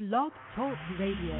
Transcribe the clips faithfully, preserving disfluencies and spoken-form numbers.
Blog Talk Radio.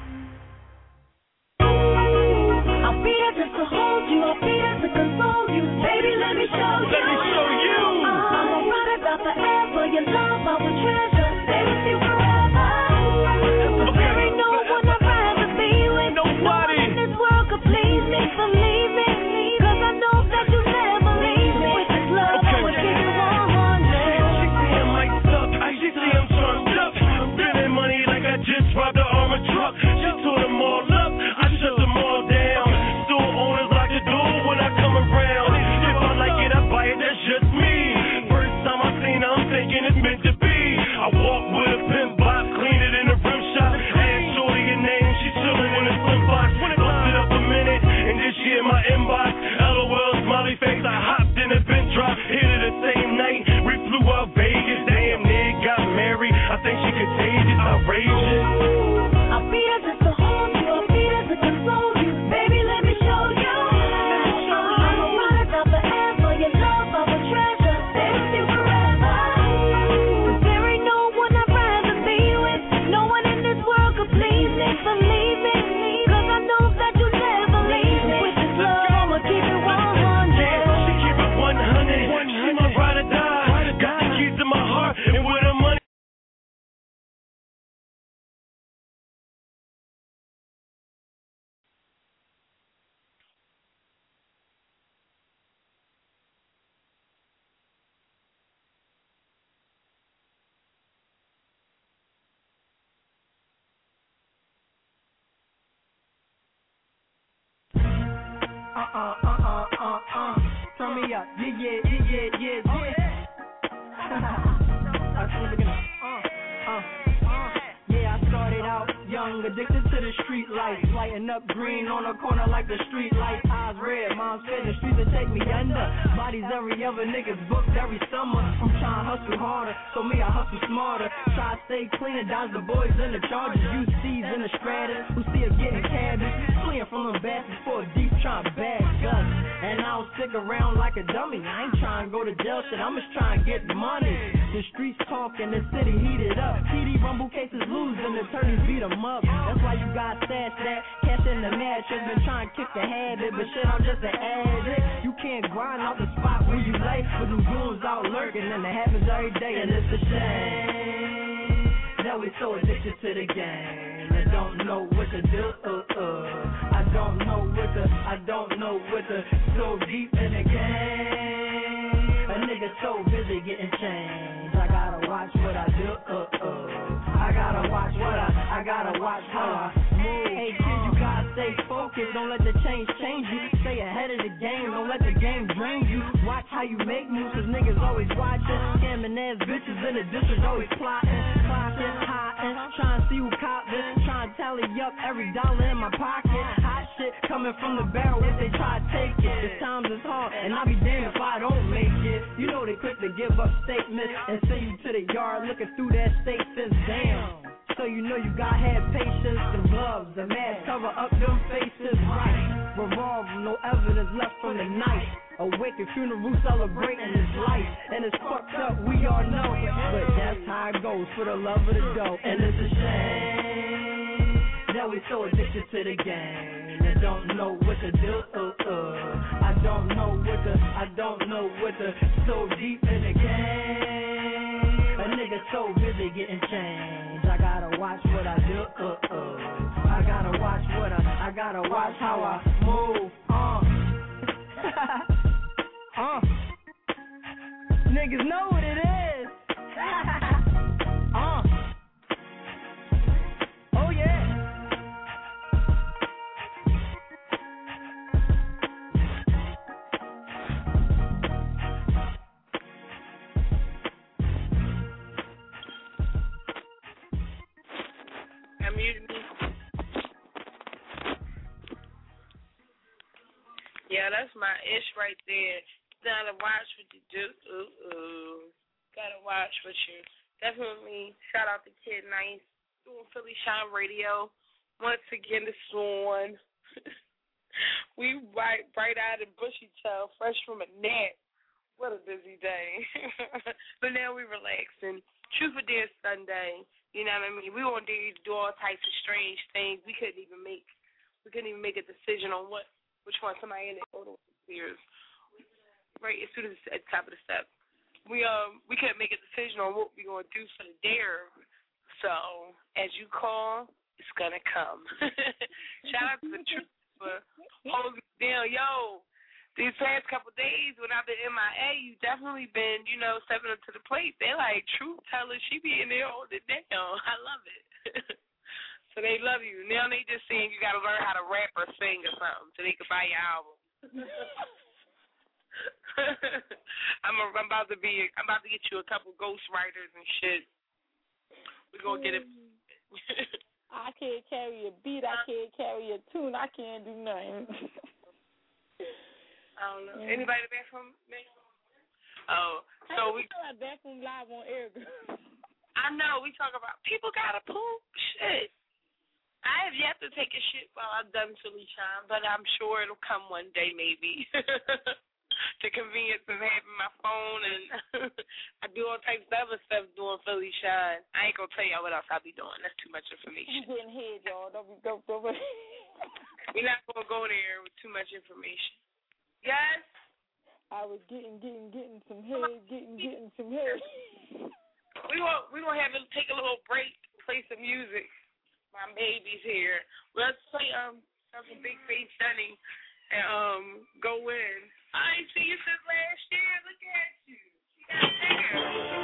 I'll be there just to hold you, I'll be there to console you. Baby, let me show you. Let me show you. I'm a ride or die forever. Your love I will treasure. Stay with you forever. But there ain't no one I'd rather be with. Nobody. No one in this world could please me from leaving. Cause I know that you never leave me. With this love, I will give you one hundred. She see I'm mic'd up. She see I'm turned up. Spending money like I just robbed the armored truck. She tore them all up. I shut them all down. Store owners lock the door when I come around. If I like it, I buy it. That's just me. First time I seen her, I'm thinking it's meant to be. I walk with a pimp box, clean it in a rim shot. Ask shorty your name, she chillin' in a slim box. Busted up a minute, and this shit in my inbox. LOL, smiley face, I hopped in a bench drop. Hit it the same night, we flew out Vegas. Damn, nigga got married. I think she contagious, outrageous. I'll be there just to hold you, I'll be there to console you. Baby, let me show you. I'm a ride or die forever. Your love I will treasure. Stay with you forever. Cause there ain't no one I'd rather be with. No one in this world could please me from leaving. Cause I know that you never leave me. With this love, I'ma keep it one hundred. Yeah, she keep it one hundred. She my ride or die. Got the keys to my heart, and with her money. Uh-uh, uh-uh, uh-uh. Turn me up. Yeah, yeah, yeah, yeah, yeah, yeah. I see looking up. Uh, uh, uh. Yeah, I started out young, addicted to the street lights. Lighting up green on the corner like the street lights. Eyes red, mom's fed the streets to take me under. Bodies every other nigga's booked every summer. I'm trying to hustle harder, so me I hustle smarter. Try to stay clean and dodge the boys in the charges. U Cs in the stratas, who see us getting cabbage. Fleeing from them bastards for a deep trying to bag us. And I don't stick around like a dummy. I ain't trying to go to jail shit, I'm just trying to get money. The streets talking, the city heated up. T D rumble cases losing, attorneys beat them up. That's why you got stash that cash in the mattress. Been trying to kick the habit, but shit, I'm just an addict. You can't grind out the spot where you lay, but them goons out lurking, and it happens every day. And it's a shame that we so addicted to the game. I don't know what to do. Uh, uh. I don't know what to. I don't know what to. So deep in the game, a nigga so busy getting changed. I gotta watch what I do. Uh, uh. I gotta watch what I. I gotta watch how I move. Hey kid, you gotta stay focused. Don't let the change change you. Stay ahead of the game. Don't let the game drain you. Watch how you make moves, cause niggas always watching. Scamming ass bitches in the district always plotting, plotting, hiding, trying to see who cop this. Trying to tally up every dollar in my pocket. Hot shit coming from the barrel if they try to take it. The times is hard, and I'll be damned if I don't make it. You know they quick to give up statements and send you to the yard looking through that state fence. Damn. So you know you gotta have patience. The gloves, the mask, cover up them faces. Right. Revolver, no evidence left from the night. Awake at funeral celebrating his life. And it's fucked up, we all know. But that's how it goes for the love of the dough. And it's a shame that we so addicted to the game. I don't know what to do. Uh, uh. I don't know what to. I don't know what to. So deep in the game, a nigga so busy getting changed. I gotta watch what I do. Uh, uh. I gotta watch what I. I gotta watch how I move. Uh. uh. Niggas know what it is. uh. Oh yeah. Mute me. Yeah, that's my ish right there. Gotta watch what you do. Ooh, ooh. Gotta watch what you. Definitely shout out to Kid Nice doing Philly Shine Radio once again this one. We right right out of Bushy Tail, fresh from a nap. What a busy day. But now we relaxing. Truth or Dare Sunday. You know what I mean? We won't dare you to do all types of strange things. We couldn't even make we couldn't even make a decision on what which one somebody in the photo years. Right as soon as it's at the top of the step. We um we couldn't make a decision on what we're gonna do for the dare. So as you call, it's gonna come. Shout out to the truth for holding me down. Yo, these past couple days when I've been M I A, you definitely been, you know, stepping up to the plate. They're like, truth teller, she be in there holding it down. I love it. So they love you. Now they just saying you got to learn how to rap or sing or something so they can buy your album. I'm, a, I'm about to be. I'm about to get you a couple ghostwriters and shit. We're gonna get it. I can't carry a beat. I can't carry a tune. I can't do nothing. I don't know. Mm. Anybody back from me? Oh, so we back from live on air. I know we talk about people gotta poop. Shit. I have yet to take a shit while I've done Philly Shine, but I'm sure it'll come one day maybe. The convenience of having my phone and I do all types of other stuff doing Philly Shine. I ain't gonna tell y'all what else I'll be doing. That's too much information. You getting head, y'all. Don't be don't, don't. We're not gonna go there with too much information. Yes. I was getting, getting, getting some head, getting, getting some head. We gonna we gonna have to take a little break, play some music. My baby's here. Let's play um some Big Face Sunny and um go in. I ain't seen you since last year. Look at you. You got bigger.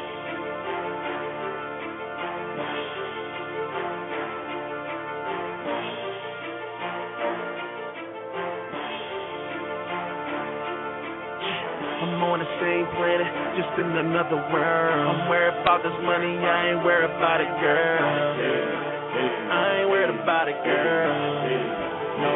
I'm on the same planet, just in another world. I'm worried about this money, I ain't worried about it, girl. I ain't worried about it, girl. No.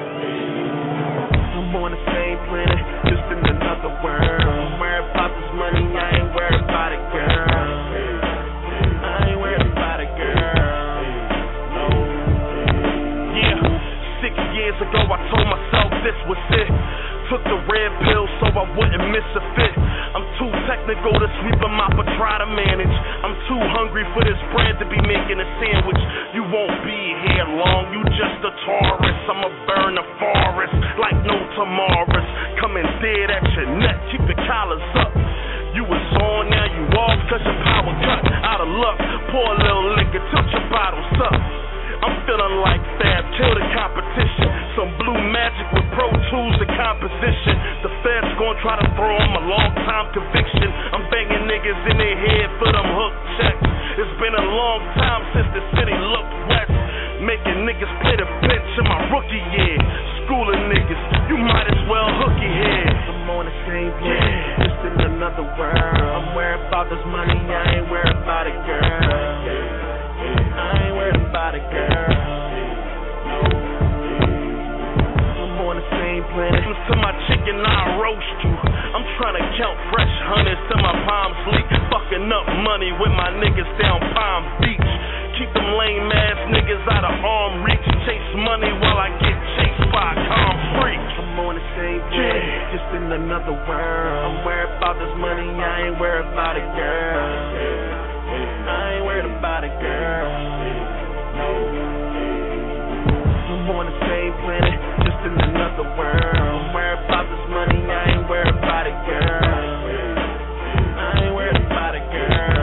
I'm on the same planet, just in another world. I'm worried about this money, I ain't worried about it, girl. I ain't worried about it, girl. No. Yeah, six years ago I told myself this was it. Took the red pill so I wouldn't miss a fit. I'm too technical to sweep them up or try to manage. I'm too hungry for this bread to be making a sandwich. You won't be here long, you just a tourist. I'ma burn the forest like no tomorrows. Coming dead at your neck, keep the collars up. You was on, now you off, cause your power cut. Out of luck, pour a little liquor, tilt your bottles up. I'm feeling like Fab, kill the competition. Some blue magic with Pro Tools and composition. The feds gon' try to throw them a long time conviction. I'm banging niggas in their head for them hook checks. It's been a long time since the city looked west. Making niggas play the bench in my rookie year. Schooling niggas, you might as well hook your head. I'm on the same page, yeah. Just in another world. I'm worried about this money, I ain't worried about it, girl. I ain't worried about it, girl. I'm on the same planet. To my chicken, I'll roast you. I'm trying to count fresh hundreds till my palms leak. Fucking up money with my niggas down Palm Beach. Keep them lame ass niggas out of arm reach. Chase money while I get chased by a calm freak. I'm on the same planet, yeah. Just in another world. I'm worried about this money, I ain't worried about it, girl. I ain't worried about it, girl. I'm on the same planet, just in another world. I'm worried about this money, I ain't worried about it, girl. I ain't worried about it, girl.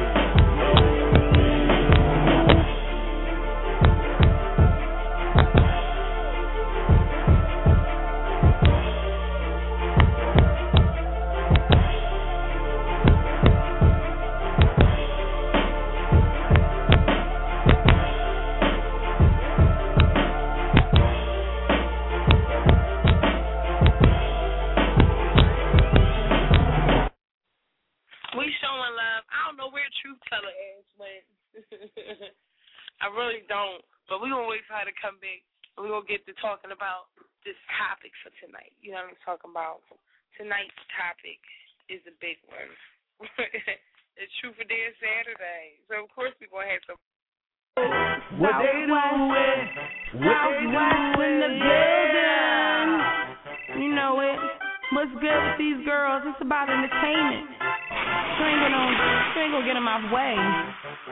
I really don't, but we're going to wait for her to come back, and we're going to get to talking about this topic for tonight. You know what I'm talking about? Tonight's topic is a big one. It's Truth or Dare Saturday. So, of course, we're going to have some. What they doing? What they doing in the building? You know it. What's good with these girls? It's about entertainment. You ain't gonna, you ain't gonna get in my way.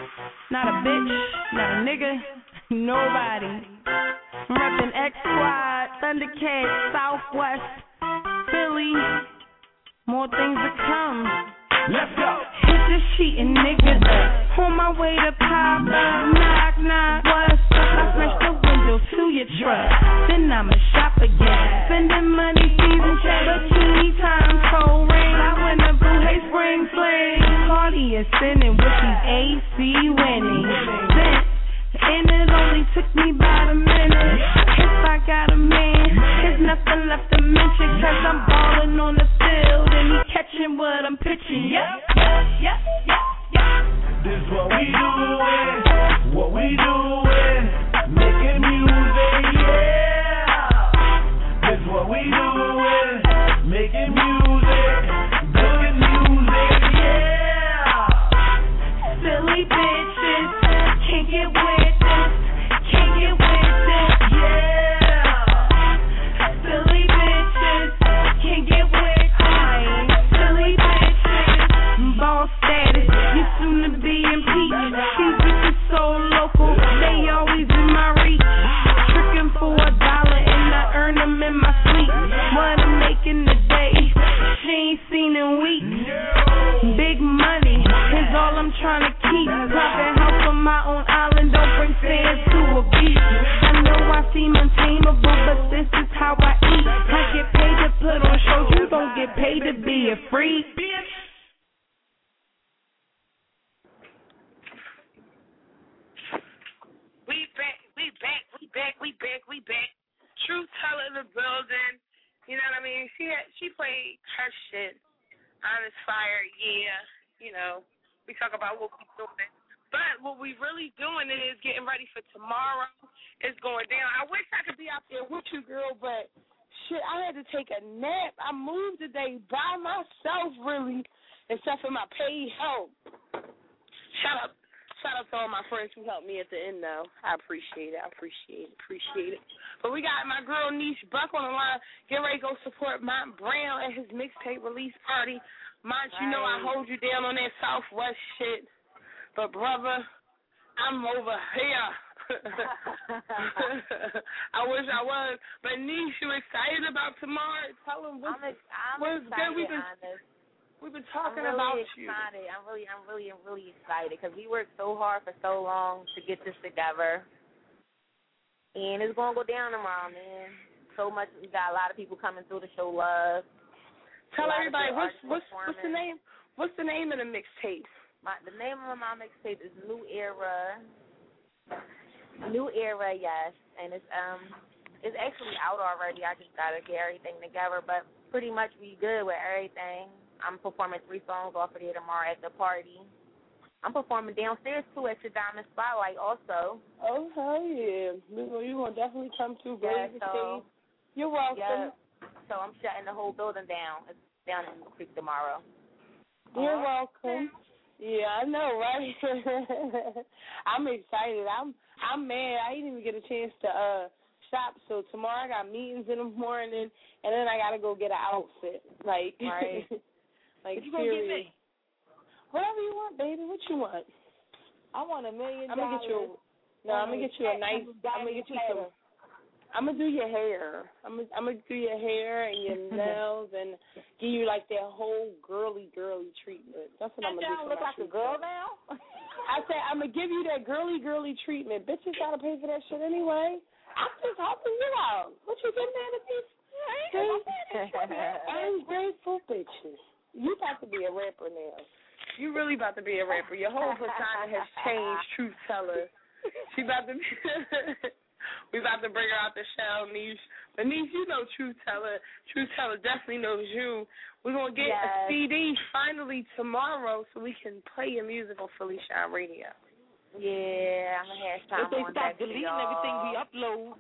Not a bitch, not a nigga, nobody. I'm reppin' X Squad, Thundercats, Southwest, Philly. More things to come. Let's go. Hit the cheating niggas up. On my way to pop up. Knock, knock, what's up? I smash the window to your truck. Then I'ma shop again. Spending money, season check. Bikini time, cold rain. I went up to Hay Spring Fling. Cardi is spinning with these A C winning. Then, and it only took me about a minute. If I got a man, there's nothing left to mention. Cause I'm ballin' on the field and he catching what I'm pitching. Yep, yep, yep, yep. This what we doin', what we doin', making music, yeah. This what we doin', making music, good music, yeah. Silly bitches, can't get with this, can't get with this, yeah. Silly bitches, can't get with this, silly bitches, ball status, you soon to be impeached. These bitches so local, they always in my reach. Tricking for a dollar and I earn them in my sleep. What I'm making today, she ain't seen in weeks. Big money is all I'm trying to keep. Private house on my own island, don't bring sand to a beach. I know I seem untamable, but this is how I eat. I get paid to put on shows, you don't get paid to be a freak. We back, we back, we back, we back, we back. Truth teller in the building. You know what I mean? She had, she played her shit. Honest fire, yeah. You know, we talk about what we're doing. But what we really doing is getting ready for tomorrow. It's going down. I wish I could be out there with you, girl, but shit, I had to take a nap. I moved today by myself, really, except for my paid help. Shout out. Shout out to all my friends who helped me at the end, though. I appreciate it. I appreciate it. Appreciate it. But we got my girl Niche Buck on the line. Get ready to go support Mont Brown at his mixtape release party. Mont, you know I hold you down on that Southwest shit. But, brother, I'm over here. I wish I was. But, Niche, you excited about tomorrow? Tell them what's, I'm, ex- I'm what's excited, good. We've been, honest. we've been talking I'm really about excited. you. I'm really, I'm really, I'm really excited because we worked so hard for so long to get this together, and it's gonna go down tomorrow, man. So much. We got a lot of people coming through to show love. Tell everybody what's what's what's the name? What's the name of the mixtape? My the name of my mixtape is New Era. New Era, yes, and it's um it's actually out already. I just gotta get everything together, but pretty much we good with everything. I'm performing three songs off of there tomorrow at the party. I'm performing downstairs, too, at your Diamond Spotlight also. Oh, hell yeah. You're going to definitely come through. Yeah, so, you're welcome. Yeah, so I'm shutting the whole building down. It's down in the creek tomorrow. You're uh-huh. welcome. Yeah, I know, right? I'm excited. I'm I'm mad. I didn't even get a chance to uh shop, so tomorrow I got meetings in the morning, and then I got to go get an outfit. Like, right. Like, what you gonna get me? Whatever you want, baby. What you want? I want a million I'm gonna get you. No, I'm gonna get you a nice. I'm gonna get you some. I'm gonna do your hair. I'm gonna, I'm gonna do your hair and your nails and give you like that whole girly, girly treatment. That's what I'm gonna do. You look like a girl now. I said I'm gonna give you that girly, girly treatment. Bitches gotta pay for that shit anyway. I'm just helping you out. What you getting mad at me? Ungrateful bitches. You about to be a rapper now. You really about to be a rapper. Your whole persona has changed, truth teller. She about to be we about to bring her out the shell, Niche. But Niche, you know truth teller. Truth teller definitely knows you. We're gonna get yes. a C D finally tomorrow so we can play your music on Philly Shine Radio. Yeah, I'm gonna have time. If they on stop that deleting y'all. everything we upload.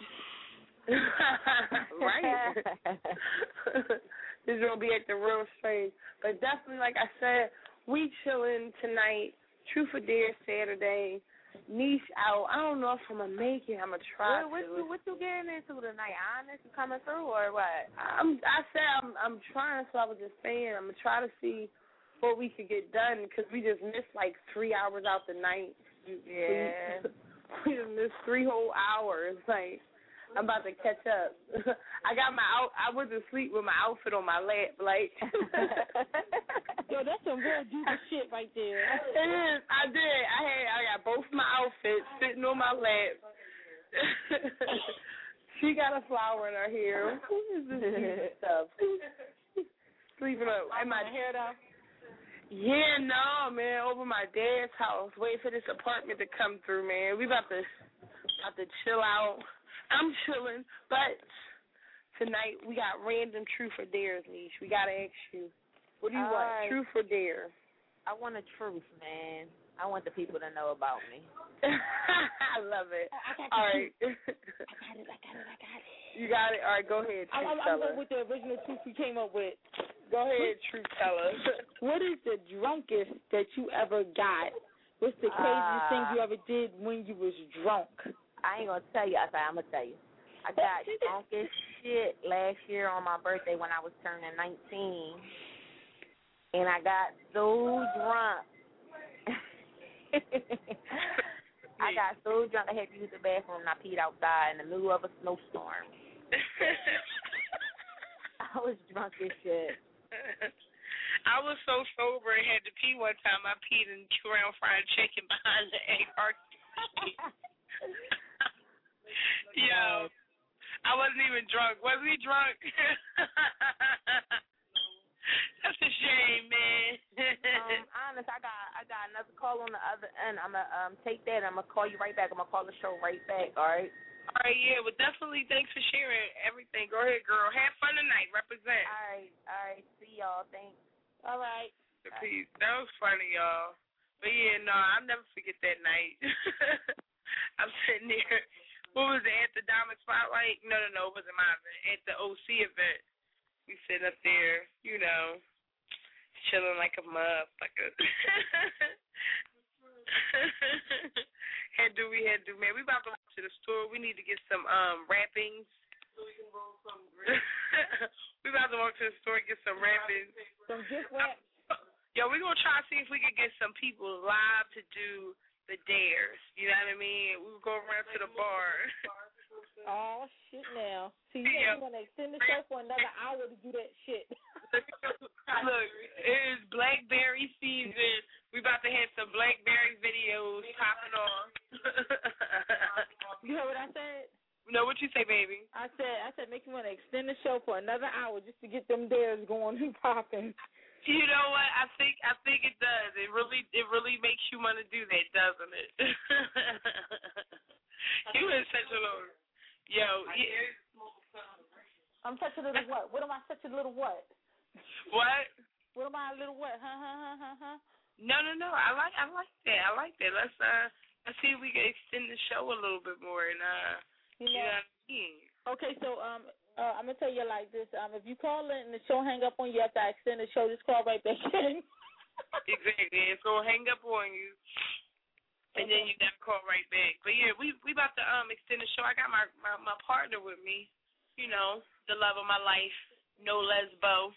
Right. This is gonna be at the real strange. But definitely, like I said, we chilling tonight. Truth or Dare Saturday. Niche out. I don't know if I'm gonna make it. I'm gonna try what, what to. You, what you getting into tonight? Honest, you coming through or what? I'm. I said I'm. I'm trying. So I was just saying I'm gonna try to see what we could get done because we just missed like three hours out the night. Yeah. We just missed three whole hours. Like, I'm about to catch up. I got my out. I went to sleep with my outfit on my lap. Like, yo, that's some real diva shit right there. It is. I did. I had. I got both my outfits sitting on my lap. She got a flower in her hair. Who is this diva stuff? Sleeping up. Am I hair though? Yeah, no, man. Over my dad's house. Wait for this apartment to come through, man. We about to about to chill out. I'm chilling, but tonight we got random truth or dares, Niche. We gotta ask you, what do you All want, right. truth or dare? I want the truth, man. I want the people to know about me. I love it. I got All right. I got it, I got it, I got it. You got it? All right, go ahead, I'm, truth I'm, I'm teller. going with the original truth we came up with. Go ahead, truth teller. What is the drunkest that you ever got? What's the craziest Uh, thing you ever did when you was drunk? I ain't gonna tell you. I said I'm gonna tell you. I got drunk as shit last year on my birthday when I was turning nineteen, and I got so drunk. I got so drunk I had to use the bathroom and I peed outside in the middle of a snowstorm. I was drunk as shit. I was so sober and had to pee one time. I peed in Crown Fried Chicken behind the egg arcade. Yo, I wasn't even drunk. Was we drunk? That's a shame, man. um, honest, I got I got another call on the other end. I'm gonna um take that. I'm gonna call you right back. I'm gonna call the show right back. All right. All right, yeah, well, definitely thanks for sharing everything. Go ahead, girl. Have fun tonight. Represent. All right. All right. See y'all. Thanks. All right. Peace. That was funny, y'all. But yeah, no, I'll never forget that night. I'm sitting there. What was it, at the Diamond Spotlight? No, no, no, it wasn't my event. At the O C event. We sitting up there, you know, chilling like a motherfucker. Head do we head do, man. We about to walk to the store. We need to get some um wrappings. So we can roll some grapes. We about to walk to the store and get some wrappings. Some gift wrap. Yo, we're going to try to see if we can get some people live to do the dares. You know what I mean? We will go around to the bar. Oh, shit now. See, you Yeah. want to extend the show for another hour to do that shit. Look, it is Blackberry season. We about to have some Blackberry videos popping off. You heard what I said? No, what you say, baby? I said, I said, make you want to extend the show for another hour just to get them dares going and popping. You know what? I think I think it does. It really it really makes you want to do that, doesn't it? You in such a little yo. Yeah. I'm such a little what? What am I such a little what? What? What am I a little what? Huh, huh, huh, huh, huh? No, no, no. I like I like that. I like that. Let's uh let's see if we can extend the show a little bit more and uh You you know. know what I mean? Okay, so um, uh, I'm gonna tell you like this. Um, if you call in and the show hang up on you after I extend the show, just call right back in. Exactly. It's gonna hang up on you. And then you gotta call right back. But yeah, we we about to um extend the show. I got my, my, my partner with me, you know, the love of my life, no lesbo.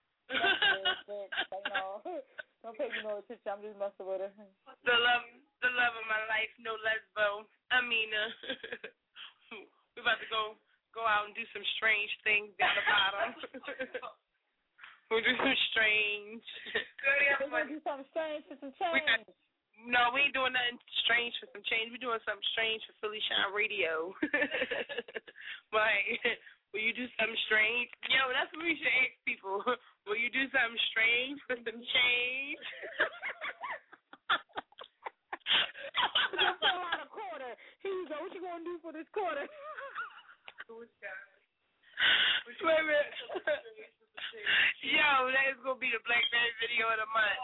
Don't pay me no attention. I'm just messing with her. The love the love of my life, no lesbo. Amina. We about to go go out and do some strange things down the bottom. We'll do some strange. We're gonna do something strange for some change. We got, no, we ain't doing nothing strange for some change. We're doing something strange for Philly Shine Radio. Like, will you do something strange? Yo, that's what we should ask people. Will you do something strange for some change? We're gonna pull out a quarter. Here you go. What you gonna do for this quarter? Wait a minute. Yo, that is gonna be the Blackberry video of the month.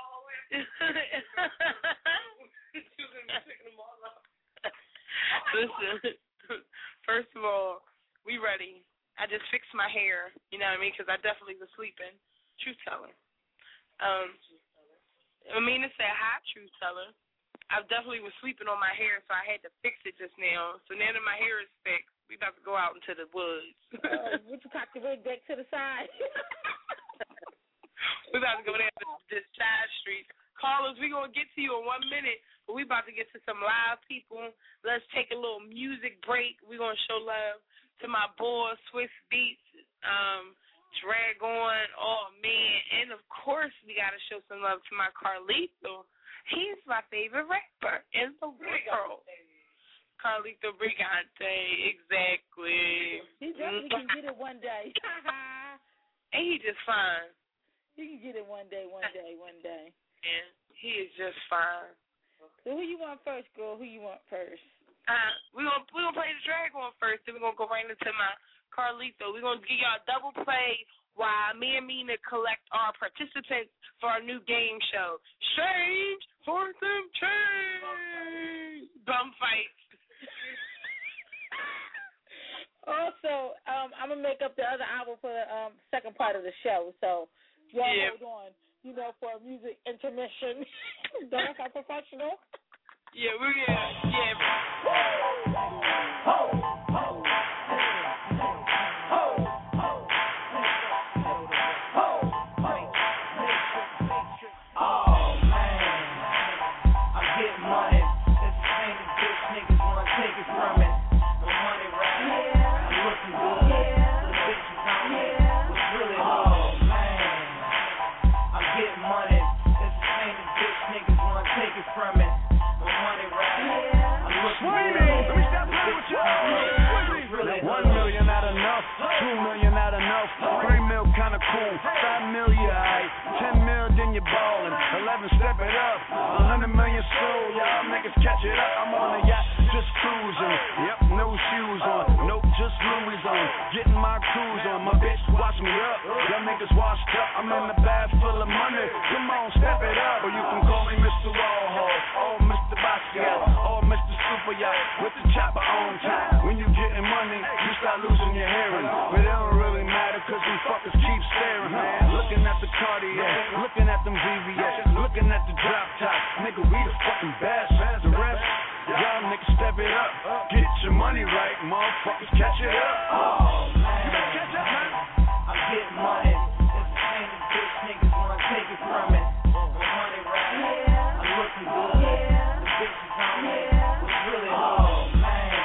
Listen, first of all, we ready. I just fixed my hair, you know what I mean, because I definitely was sleeping. Truth teller. Um, Amina said, hi, truth teller. I definitely was sleeping on my hair, so I had to fix it just now. So now that my hair is fixed, we about to go out into the woods. uh, would you cock the wig back to the side? We about to go down to the side streets. Callers, we're going to get to you in one minute, but we about to get to some live people. Let's take a little music break. We're going to show love to my boy, Swiss Beats, um, Drag On, oh, man. And, of course, we got to show some love to my Carlito. He's my favorite rapper in the world. Carlito Brigante, exactly. He definitely can get it one day. And he just fine. He can get it one day, one day, one day. And he is just fine. So who you want first, girl? Who you want first? Uh, we're going we gonna play the Drag On first, then we're going to go right into my Carlito. We're going to give y'all a double play while me and Mina collect our participants for our new game show. Change for some change. Bum fight. Also, um, I'm gonna make up the other hour for the um, second part of the show. So y'all Yeah. hold on, you know, for a music intermission. Don't look how professional. Yeah, we're gonna, yeah. Ho, ho, ho, ho, ho, ho. Oh man, I'm getting money. This ain't a bitch niggas wanna take it from me. The money right, I'm looking good. The bitches on me, it's really hard, man. I'm getting money. This ain't a bitch niggas wanna take it from me. The money right, I'm looking good. Let me stop playing with you. One million not enough, two million not enough, three mil kinda cool, five mil you aight, ten mil then you ballin', eleven step it up, a hundred million sold, y'all niggas catch it up. I'm on a yacht just cruising, yep, no shoes on, nope, just Louis on, getting my cruise on, my bitch watch me up, y'all niggas washed up, I'm in the bag full of money, come on step it up, or you can call me Mister Warhol, or Mister Basquiat, or Mister Super Yacht, with the chopper on top. When you getting money, you start losing your hearing, but it don't really matter, cause them fuckers keep staring, man, looking at the Cartier, looking at them V V S, looking at the drop top, nigga, we the fucking best, the rest, y'all niggas step it up, get your money right, motherfuckers catch it up. Oh man, You better catch up, man. I'm getting money. This ain't a bitch niggas wanna take it from me. The money right, I'm looking good. The bitches on me, it's really hard, man.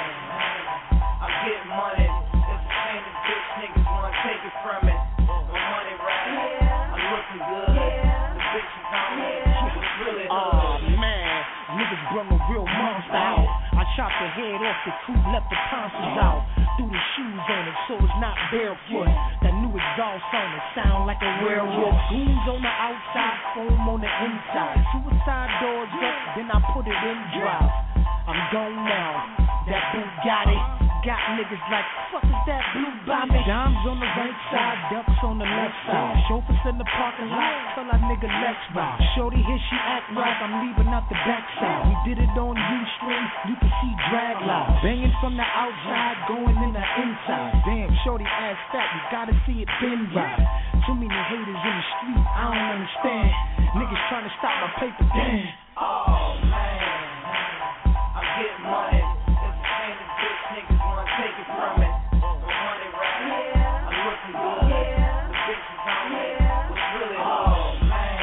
I'm getting money. This ain't a bitch niggas wanna take it from me. The money right, I'm looking good. The bitches on me, it's really hard. Oh man, niggas brought a real monster out. I chopped the head off the coupe, left the tonsils out. Threw the shoes on it so it's not barefoot. That new exhaust on it sound like a werewolf. Goons on the outside, foam on the inside. Suicide doors up, then I put it in drive. I'm gone now, that Bugatti got niggas like, fuck is that blue by me? Dimes on the right side, ducks on the left side. Chauffeurs in the parking lot, tell that nigga let's ride. Shorty here, she act right, I'm leaving out the backside. We did it on U-string, you can see drag lines. Banging from the outside, going in the inside. Damn, shorty ass fat, you gotta see it been right. Too many haters in the street, I don't understand. Niggas trying to stop my paper, damn. Oh man, I'm getting money. This ain't a bitch niggas wanna take it from me. The money right, I'm looking good. The bitches on me, it's really hard, man.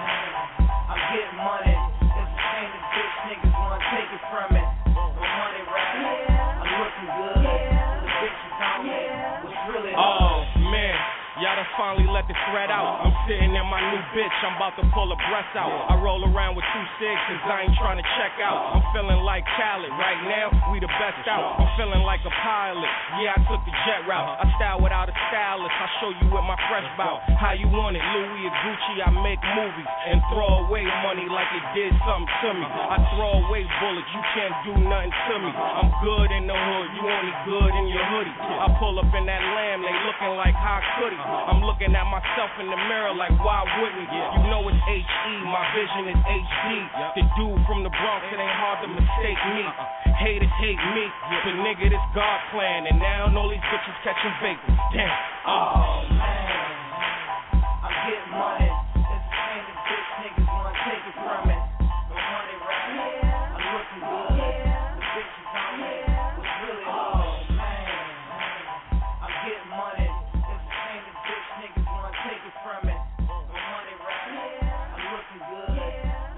I'm getting money. This ain't a bitch niggas wanna take it from me. The money right, I'm looking good. The bitches on me, it's really hard. Oh man, y'all done finally let the thread out. I'm sitting in my new bitch, I'm about to pull a breast out. I roll around with two six cause I ain't trying to check out. I'm feeling like Khaled, right now we the best out. I'm feeling like a pilot, yeah I took the jet route. I style without a stylist, I show you with my fresh bout. How you want it, Louis or Gucci, I make movies and throw away money like it did something to me. I throw away bullets, you can't do nothing to me. I'm good in the hood, you only good in your hoodie. I pull up in that lamb, they looking like how could he? I'm looking at myself in the mirror like why wouldn't you? You know it's H E, my vision is H D. The dude from the Bronx, it ain't hard to mistake me. Haters hate me, but nigga this God plan, and now all these bitches catching vapors. Damn. Oh man, I'm getting money. This ain't a bitch niggas wanna take it from me. The money right, I'm looking good. The bitches on me, it's really hard, man. I'm getting money. This ain't a bitch niggas wanna take it from me. The money right, I'm looking good.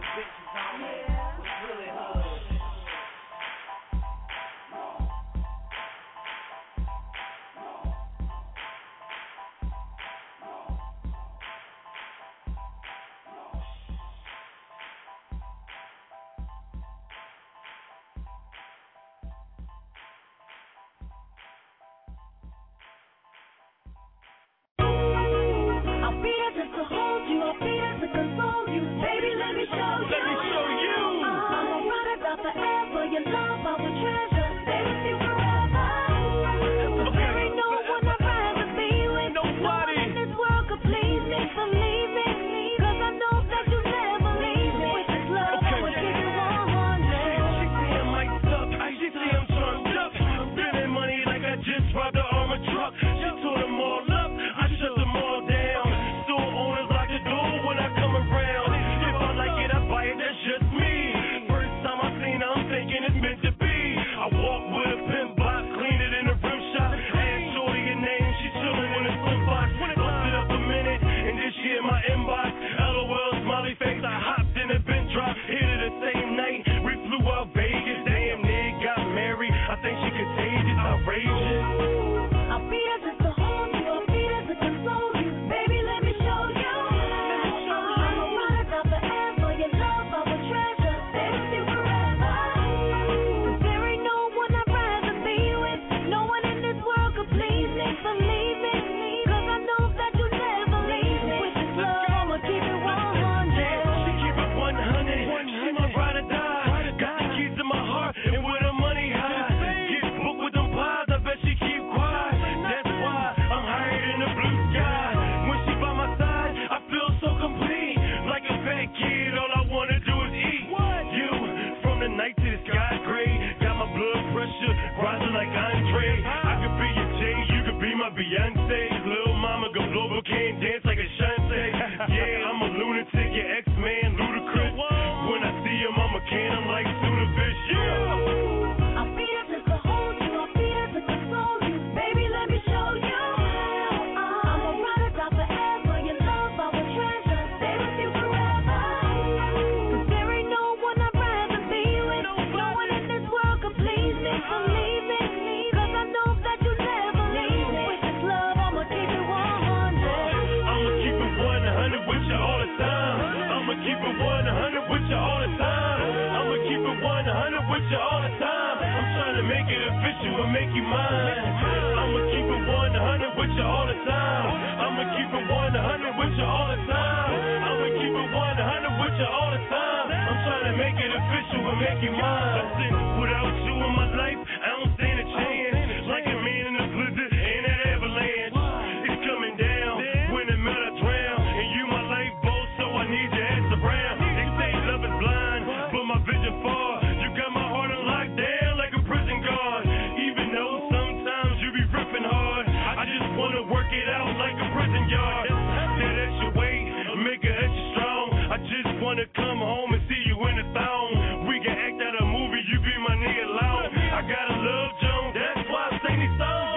rising like Andre. I could be your Jay, you could be my Beyonce. Lil' mama go global, can't dance like Ashanti. Yeah, I'm a lunatic, your X-Man, ludicrous. When I see him, I'm a cannon like Sudafish. Yeah. I'll be there just to hold you, I'll be there to console you. Baby, let me show you. I'm a ride or die forever. Your love I will treasure, stay with you forever. 'Cause there ain't no one I'd rather be with. No one in this world could please me. Believe me, 'cause I know that you never leave me. With this love, I'ma keep it one hundred. I'ma keep it one hundred with you all the time. I'ma keep it one hundred with you all the time. I'ma keep it one hundred with you all the time. I'm trying to make it official and make you mine. I'ma keep it one hundred with you all the time. I'ma keep it one hundred with you all the time. I'ma keep it one hundred with you all the time. I'm trying to make it official and make you mine. Listen, without you in my life, I don't stand a chance. Like a man in a blizzard and an avalanche. It's coming down. When the melt, I drown. And you my life boat, so I need your ass around. They say love is blind, but my vision far. You got my heart on lockdown like a prison guard. Even though sometimes you be ripping hard, I just wanna work it out like a prison yard. That extra weight, make it extra strong. I just wanna come home and see you in the thong. We can act out a movie, you be my nigga alone. I gotta love Joan, that's why I sing these songs.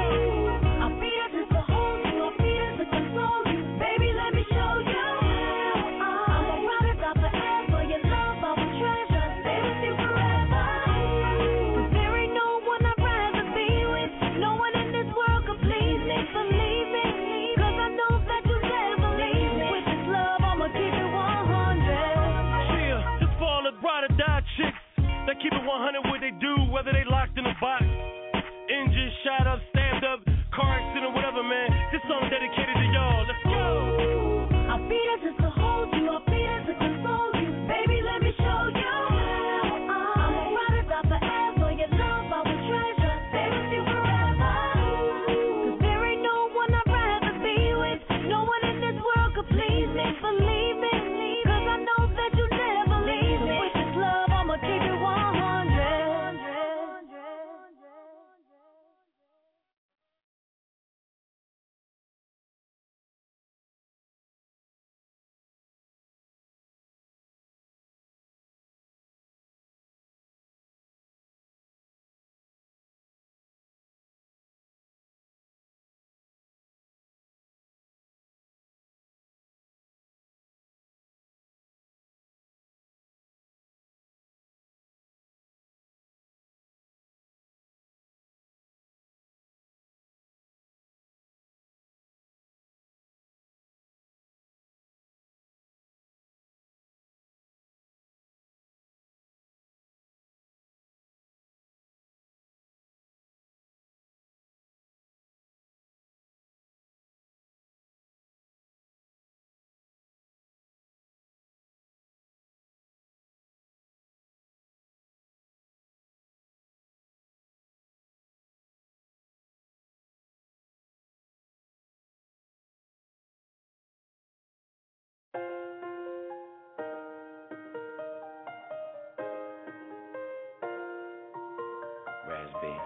I'll be there just to hold you, I'll be there to console you. Baby, let me show you. I'm a ride or die forever. Your love I will treasure, stay with you forever. 'Cause there ain't no one I'd rather be with. No one in this world could please me. Believe me, 'cause I know that you never leave me. With this love, I'ma keep it one hundred. Yeah, just for all the ride or die chicks that keep it one hundred what they do, whether they locked in a box, injured, shot up, stabbed up, car accident, whatever, man. This song dedicated to y'all. Let's go. I'll be there just to hold you, I'll be there to console you. Baby, let me show you. I'm a ride or die forever. Your love I will treasure, stay with you forever. 'Cause there ain't no one I'd rather be with. No one in this world could please me. Believe me, 'cause I know that you never leave me. With this love, I'ma keep it one hundred. Raspberry.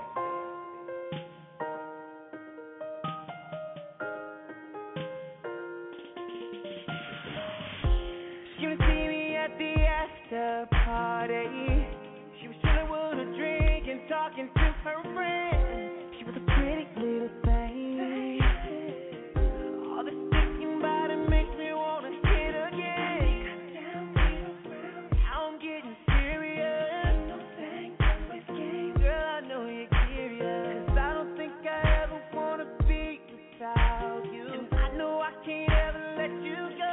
She was see me at the after party. She was chilling with a drink and talking to her friend. She was a pretty little thing. All this thinking about it makes me wanna hit again. Now I'm getting serious. Girl, I know you're curious. I don't think I ever wanna be without you. And I know I can't ever let you go.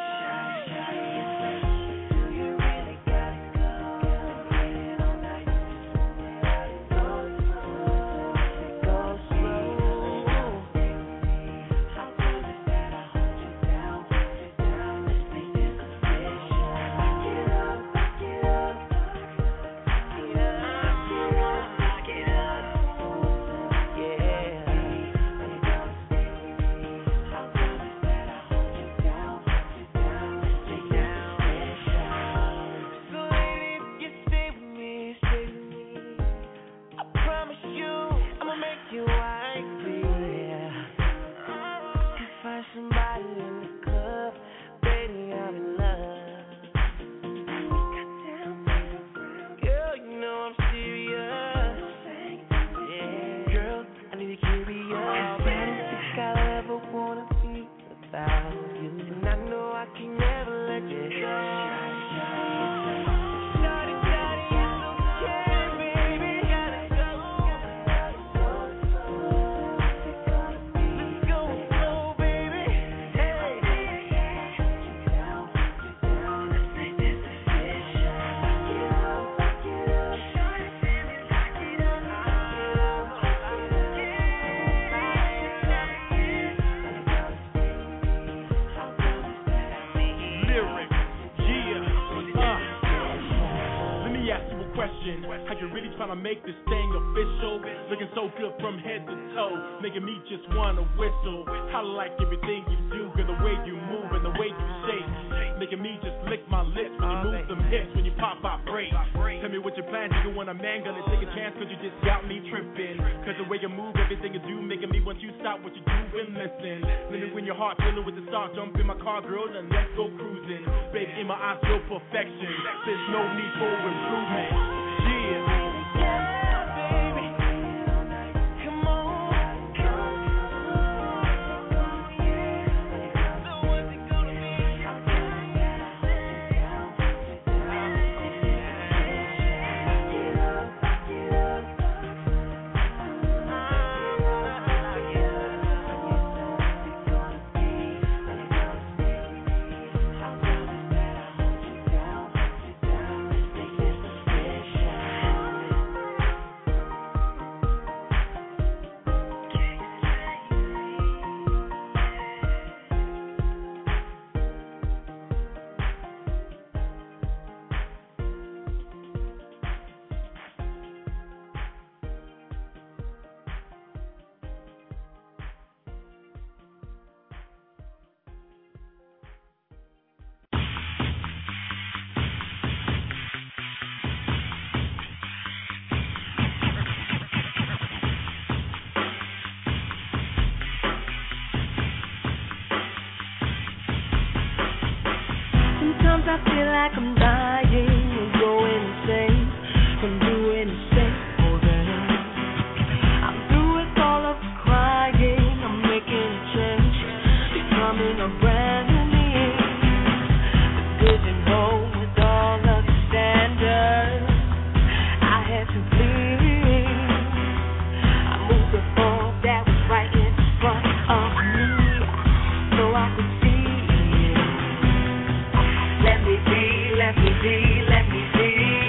question. How you really trying to make this thing official? Looking so good from head to toe, making me just wanna whistle. I like everything you do, girl, the way you move and the way you shake, making me just lick my lips when you move them hips, when you pop, pop, break. Tell me what your plans, you want a man, gonna take a chance, cause you just got me tripping. Cause the way you move, everything you do, making me want you stop what you do and listen. Let me win your heart, fill it with the start, jump in my car, girl, and let's go cruising. Baby, in my eyes, feel perfection. There's no need for improvement. Yeah. Sometimes I feel like I'm dying and going insane from doing the same old thing. I'm through with all of the crying, I'm making a change, becoming a brand new me. The vision home with all of the standards I had to flee. I moved the ball that was right in front of me, so I could see. Let me be, let me be, let me be.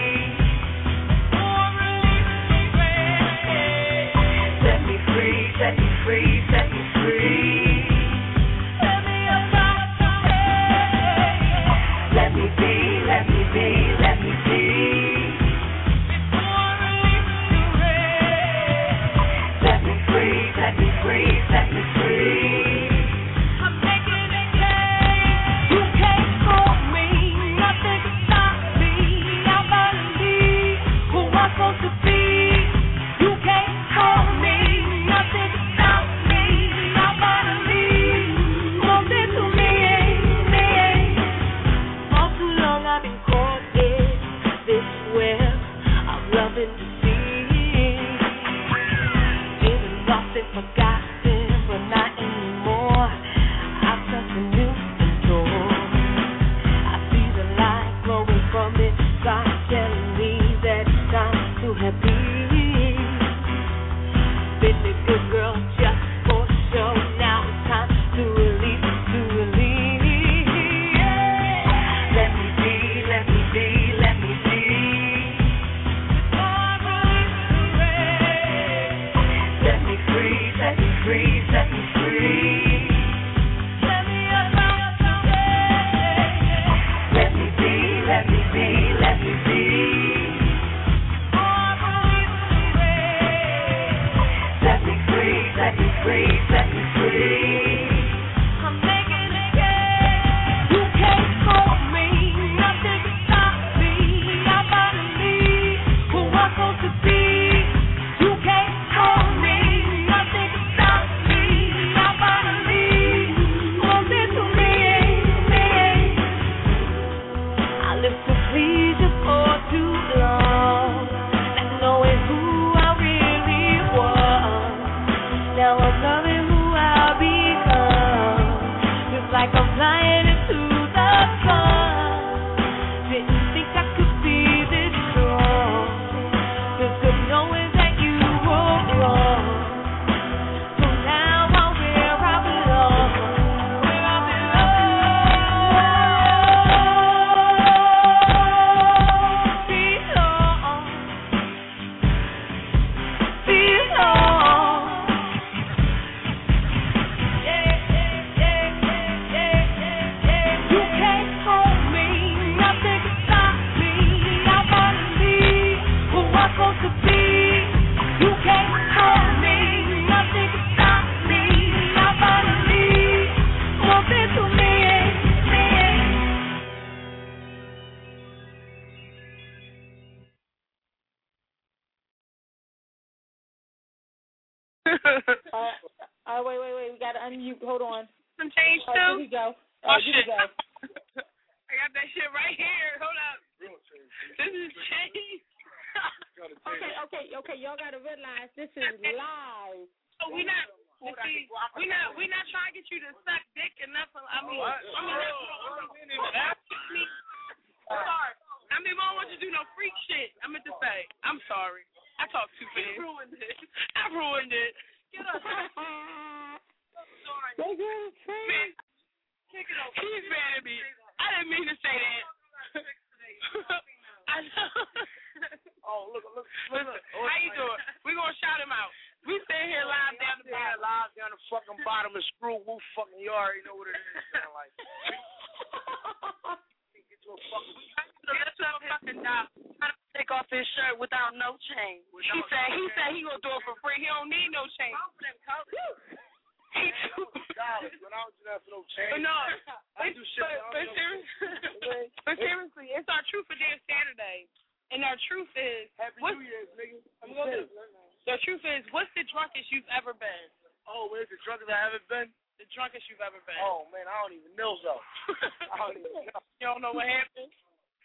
Set me free, set me free, set me free. Let me Let me be, let me be, let me be. Set me free, set me free, set me free. To be, you can't hold me, nothing to stop me, nobody leave, something to me, me. All too long I've been caught in this web of loving deceit, feeling lost and forgotten, but not anymore. I've touched a new door. I see the light glowing from inside, telling me that it's time to have peace. Been a good girl just for show. Now it's time to release, to release. Let me be, let me be, let me be. Set me free, set me free, set me free. Let me be, let me be, let me be. Set me free, set me free, set me free. I'm making it again. You can't hold me, nothing to stop me. I'm about to leave who I'm supposed to be. You can't hold me, nothing to stop me. I'm about to leave. Something to me, me. I lived to please you for too long, not knowing who I really was. Now I'm loving gotta unmute. Hold on. Some change Oh, too? here we go. Oh, Oh, here shit. we go. I got that shit right here. Hold up. This is change. Okay, okay, okay. Y'all gotta realize this is live. So we not, see, we not, we not trying to get you to suck dick enough. I mean, I mean, that's, I'm sorry. I mean, we don't want you to do no freak shit. I meant to say, I'm sorry. I talk too fast. I ruined it. I ruined it. Get up. Sorry. They get it, Man, kick it over. He's mad at me. I didn't mean to say that. I know. Oh, look, look, look, look. How you doing? We gonna shout him out. We sitting here live down the bottom. Live down the fucking bottom of Screw Woo fucking. You already know what it is. Sound like. Get to a fucking. That's a fucking dog. Trying to take off his shirt without no chain. He said he said he gonna do it for free. He don't need no chain. He too. Dollars, but I don't do that for no change. No, I do shit. but, but, seriously, but seriously, it's our Truth or Dare Saturday, and our truth is Happy what's, New Year's, nigga. I'm gonna, the truth is, what's the drunkest you've ever been? Oh, where's the drunkest I ever been? The drunkest you've ever been. Oh man, I don't even know so. I don't even know. You don't know what happened?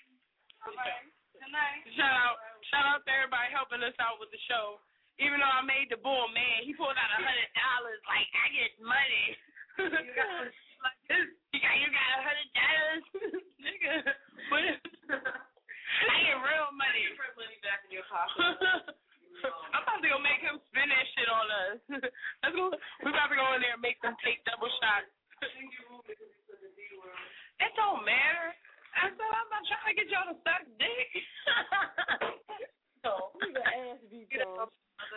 Shout out, shout out to everybody helping us out with the show. Even though I made the bull man, he pulled out a hundred dollars. Like I get money. You got like this. You got you got a hundred dollars, nigga. But I get real money. You put money back in your pocket. I'm about to go make him spend that shit on us. Let's go. We about to go in there and make them take double shots. It don't matter. I said I'm not trying to get y'all to suck dick. No, we got ass beat on.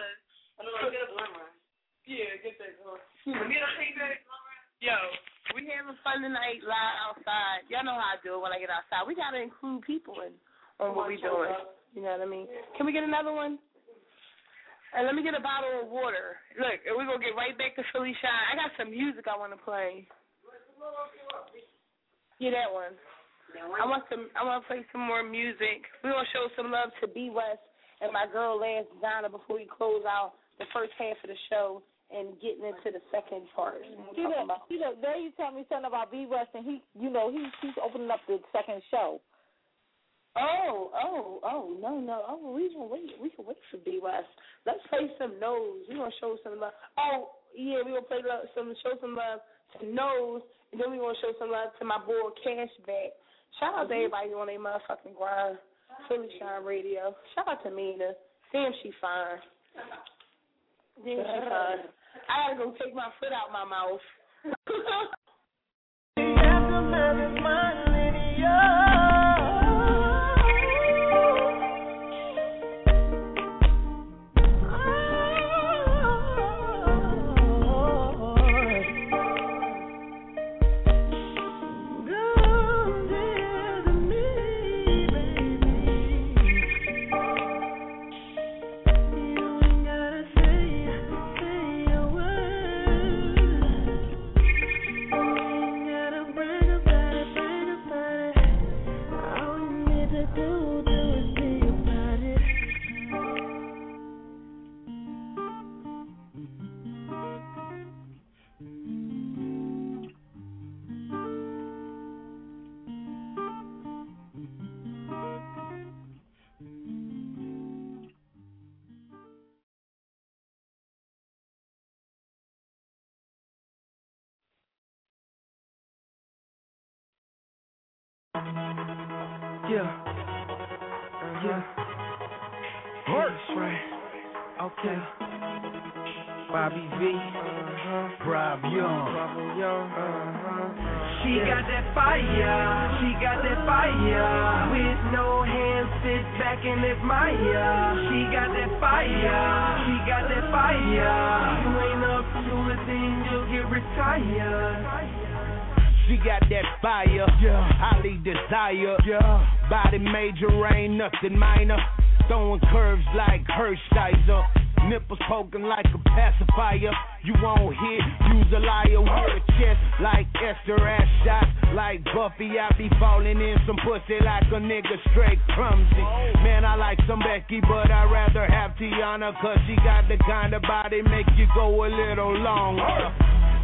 Yeah, get that going. Yo, we having fun tonight live outside. Y'all know how I do it when I get outside. We gotta include people in on what we doing. You know what I mean? Can we get another one? And let me get a bottle of water. Look, and we're gonna get right back to Philly Shine. I got some music I wanna play. Yeah, that one. I want some I wanna play some more music. We're gonna show some love to B West and my girl Lance Donna before we close out the first half of the show and getting into the second part. See that, see that, there you tell me something about B West, and he, you know, he, he's opening up the second show. Oh, oh, oh, no, no. Oh, we can wait. We can wait for B West. Let's play some Nose. We're going to show some love. Oh, yeah, we're going to play love, some, show some love to Nose, and then we're going to show some love to my boy Cashback. Shout out to everybody on their motherfucking grind. Philly Shine Radio. Shout out to Mina. Damn, she fine. Damn, she fine. I got to go take my foot out my mouth. Yeah. Yeah. Works right. Okay. Bobby V. Uh-huh. Rob Young. Rob Young. Uh-huh. She got that fire. She got that fire. With no hands, sit back and admire. She got that fire. She got that fire. You ain't up to it, then you'll get retired. She got that fire, yeah. Highly desire, yeah. Body major, ain't nothing minor. Throwing curves like Hershiser. Nipples poking like a pacifier. You won't hit, use a liar with a chest like Esther ass shots. Like Buffy, I be falling in some pussy like a nigga straight clumsy. Man, I like some Becky, but I'd rather have Tiana, cause she got the kind of body make you go a little longer.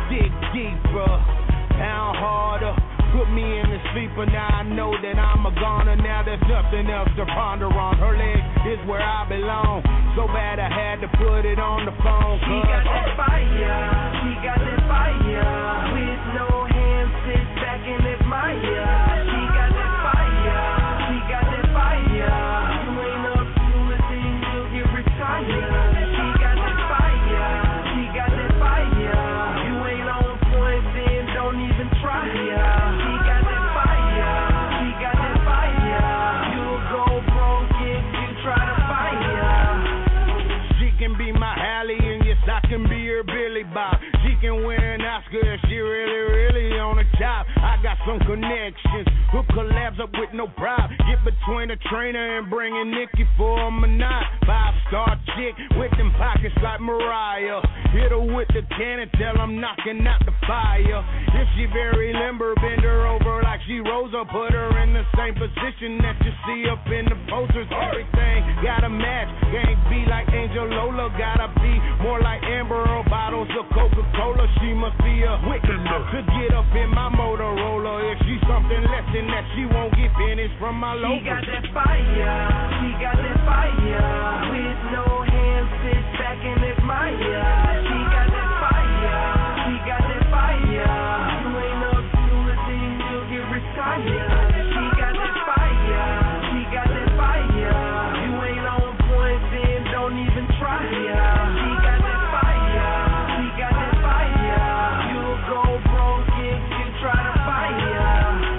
dig deeper, down harder. Put me in the sleeper, now I know that I'm a goner. Now there's nothing else to ponder on. Her leg is where I belong. So bad I had to put it on the phone. She got that fire, she got that fire. With no hands, sit back and admire. She got that fire, she got that fire. You ain't up to a thing, you'll get retired. She got that fire, she got that fire. You ain't on point, then don't even try ya. She got that fire, she got that fire. You'll go broke if you try to fire. She can be my Halle and yes I can be her Billy Bob. She can win an Oscar if she really, really on the job. I got some connections, hook collabs up with no pride. Get between a trainer and bringing Nikki for a monot. Five star chick with them pockets like Mariah. Hit her with the cannon, tell I'm knocking out the fire. If she very limber, bend her over like she Rosa. Put her in the same position that you see up in the posters. Everything gotta match, can't be like Angel Lola. Gotta be more like Amber or bottles of Coca-Cola. She must be a wicked to get up in my Motorola. If she's something less than that, she won't get finished from my local. She got that fire, she got that fire. With no hands, sit back and admire. She got that fire, she got that fire. You ain't up to a thing, you'll get retired. She got that fire, she got that fire. You ain't on point, then don't even try ya. She got that fire, she got that fire. You'll go broke if you try to fire.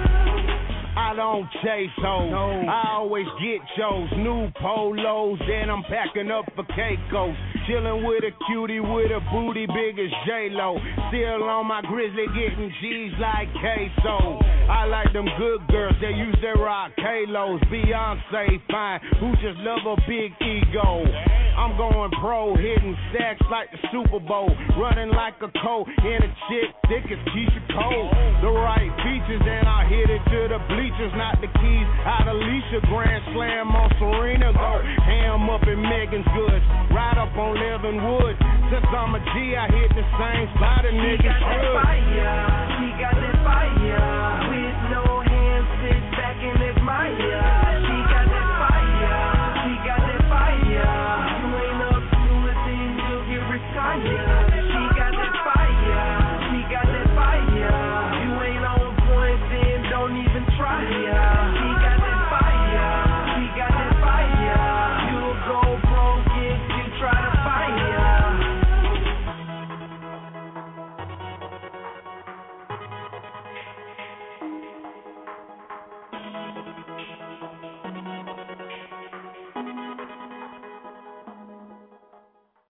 I don't chase hoes, no. I always get shows, new polos, then I'm packing up for Caicos. Chillin' with a cutie with a booty big as J-Lo. Still on my grizzly getting G's like queso. I like them good girls that use their rock halos. Beyonce fine, who just love a big ego. I'm going pro, hitting stacks like the Super Bowl. Running like a coat in a chick thick as Keisha Cole. The right features and I hit it to the bleachers, not the keys. Out Alicia, Grand Slam on Serena. Go ham up in Megan's goods. Ride up on Leavenwood. Since I'm a G, I hit the same spot a nigga should. She got that should. fire, she got that fire. With no hands, sit back and admire.